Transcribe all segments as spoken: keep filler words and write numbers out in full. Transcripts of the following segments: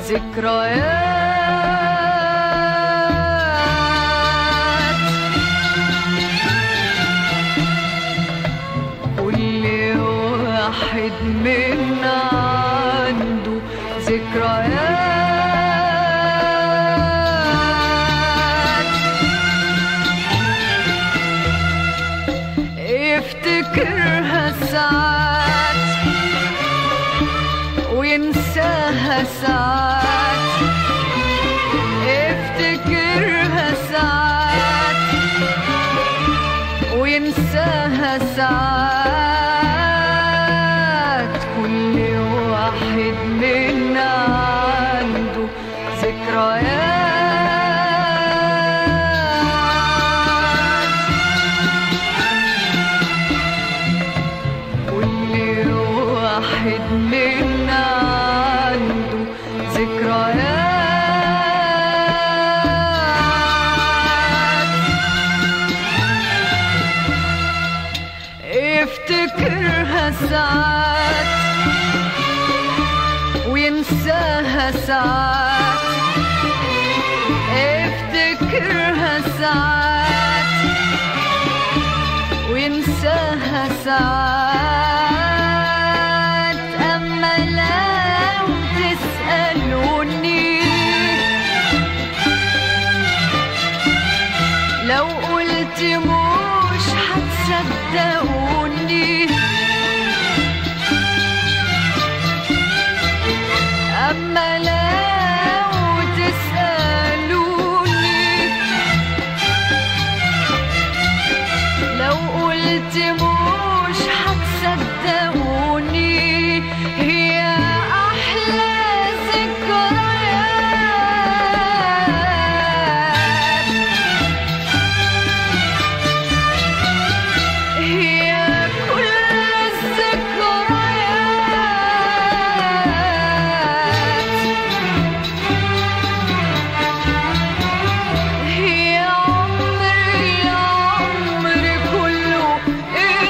ذكريات. كل واحد منا عنده ذكريات، يفتكرها ساعات وينساها ساعات، يفتكرها ساعات وينساها ساعات. كل واحد منا عنده ذكريات، كل واحد منا عنده ذكريات، يفتكرها ساعات وينساها ساعات، يفتكرها ساعات وينساها ساعات. أما لو تسألوني، لو قلت مش هتصدقوني، أما لو تسألوني، لو قلت مش هتصدقوني. هي أحلى ذكريات، هي كل الذكريات، هي عمري عمري كله.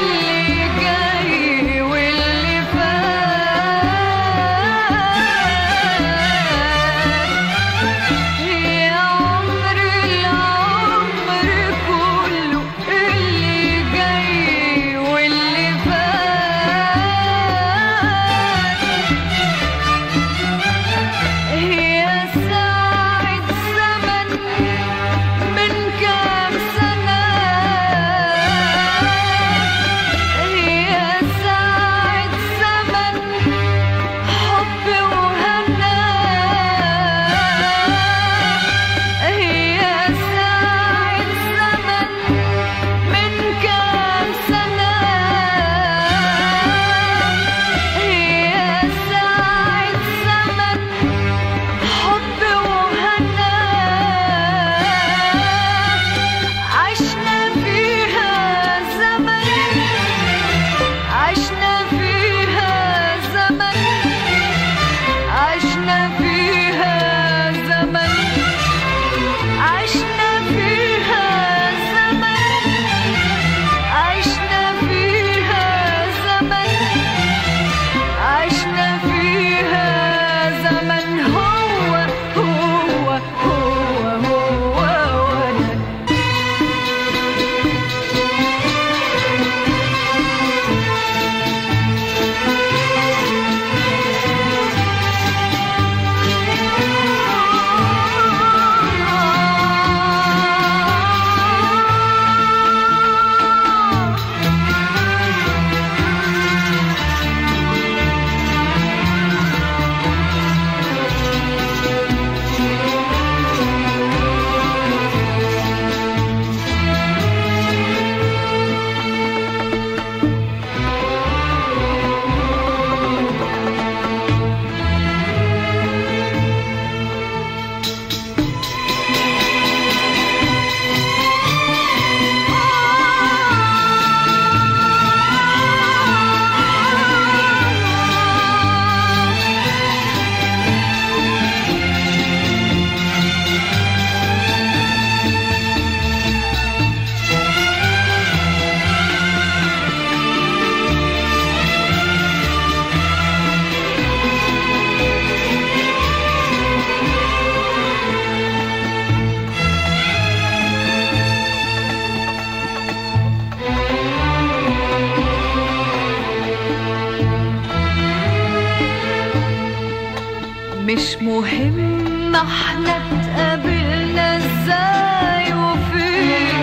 مش مهم احنا اتقابلنا ازاي وفين،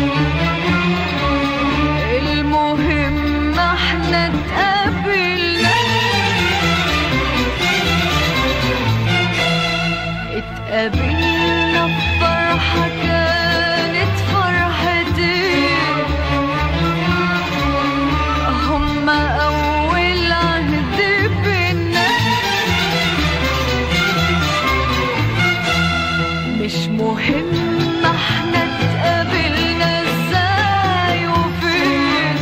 المهم احنا اتقابلنا. اتقابلنا بفرحة كانت فرحتي، هما أول عهد بينا. مش مهم احنا اتقابلنا ازاي وفين،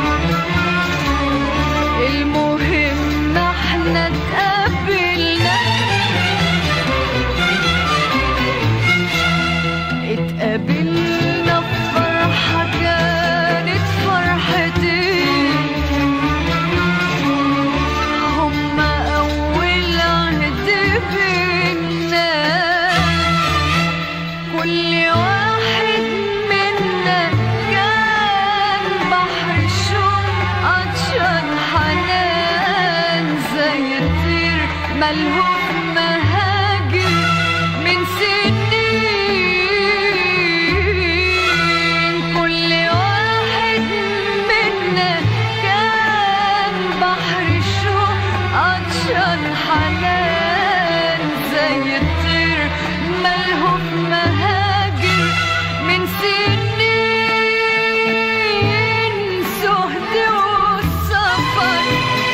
المهم احنا اتقابلنا. اتقابلنا بفرحة كانت فرحتي، هما أول عهد بينا. كل واحد منا كان بحر الشوق عطشان حنان، زي الطير ملهوف مهاجر من سنين. كل واحد منا كان بحر الشوق عطشان حنان، زي الطير ملهوف مهاجر من سنين. سهد والسفر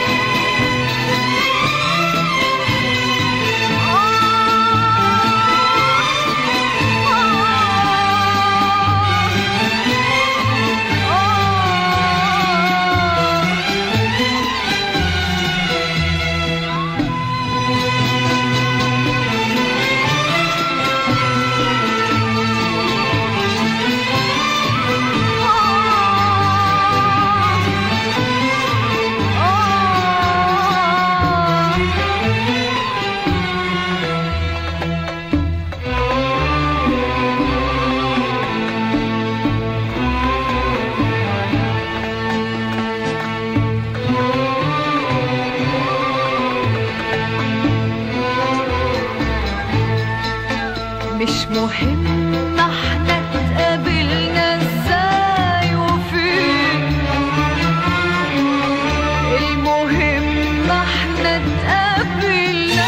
مش مهم احنا اتقابلنا ازاي وفين، المهم احنا اتقابلنا.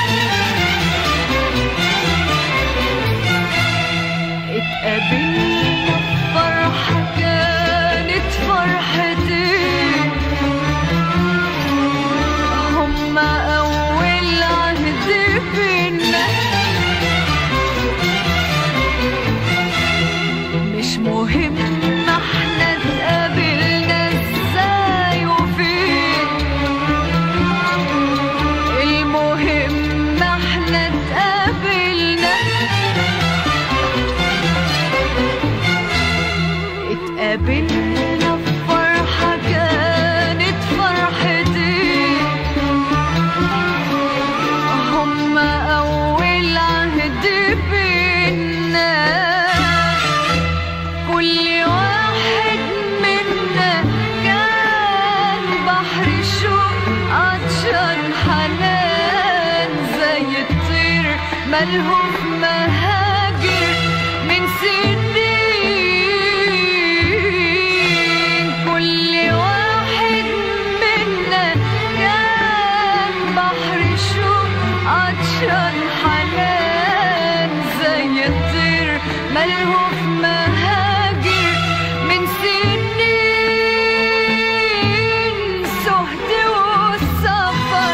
اتقابلنا بفرحة كانت فرحتي، هما أول عهد بينا. مش مهم احنا اتقابلنا ازاي وفين، المهم احنا اتقابلنا. اتقابلنا بفرحة كانت فرحتي، هما أول عهد بينا. كل واحد منا كان بحر الشوق عطشان حنان، زي الطير ملهوف مهاجر من سنين. كل واحد منا كان بحر الشوق عطشان حنان، زي الطير ملهوف مهاجر من سنين. سهد والسفر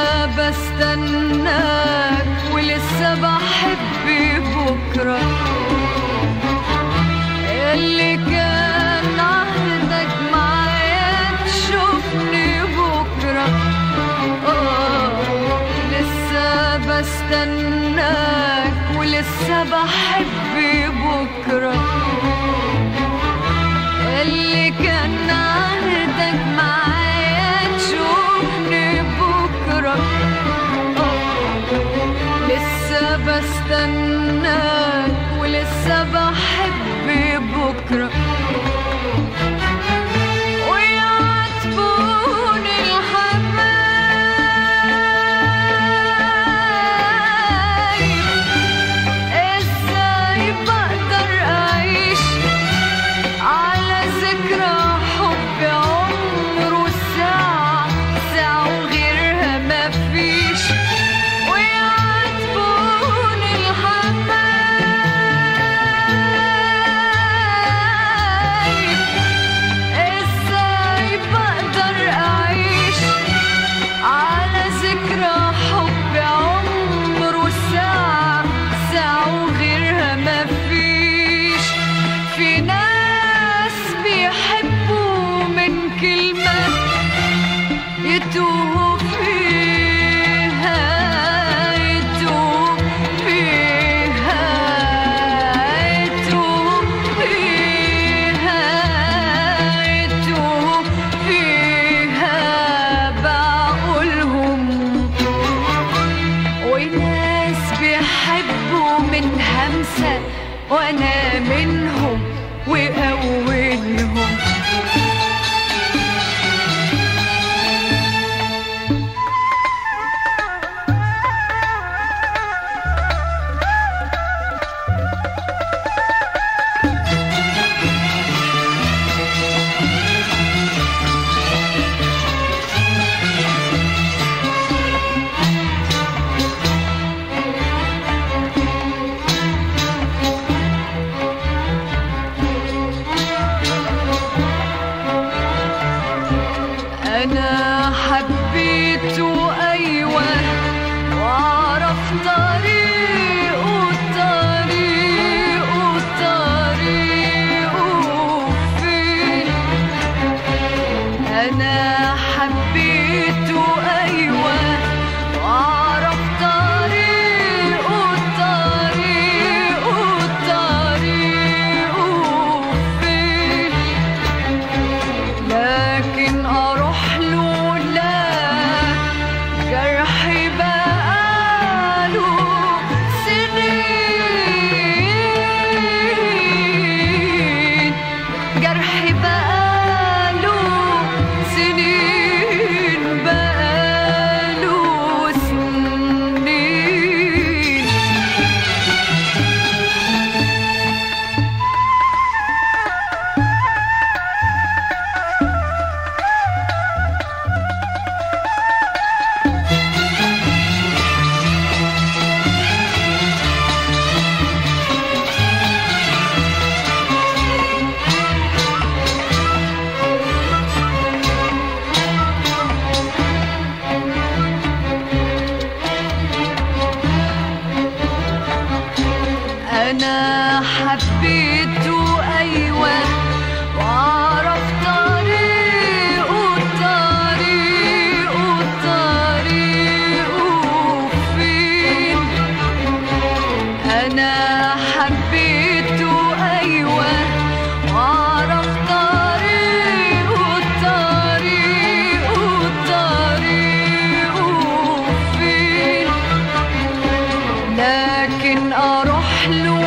بستناك ولسه بحب بكرة، اللي كان عهدك معايا تشوفني بكرة. آه لسه بستناك ولسه بحب بكرة، اللي كان عهدك معايا تشوفني بكرة. لسه بستناك ولسه بحب بكرة، ويعاتبوني الحبايب ازاي بقدر اعيش على ذكرى حب عمره ساعة ساعة وغيرها مفيش. ويعاتبوني الحبايب ازاي بقدر اعيش على ذكرى حب عمره ساعة ساعة وغيرها مفيش. في ناس بيحبوا من كلمة يتوهوا فيها يتوهوا فيها يتوهوا فيها يتوهوا فيها بعقولهم، وناس بيحبوا من همسة وأنا منهم وأولهم. أنا حبيته أيوة وأعرف طريقه طريقه طريقه فين. أنا حبيته أيوة وأعرف طريقه طريقه طريقه فين، لكن أروح له لا جرحي بقاله سنين، جرحي بقاله سنين بقاله سنين. أنا حبيته أيوة وأعرف طريقه طريقه طريقه فين. أنا حبيته أيوة وأعرف طريقه طريقه طريقه فين، لكن أروح له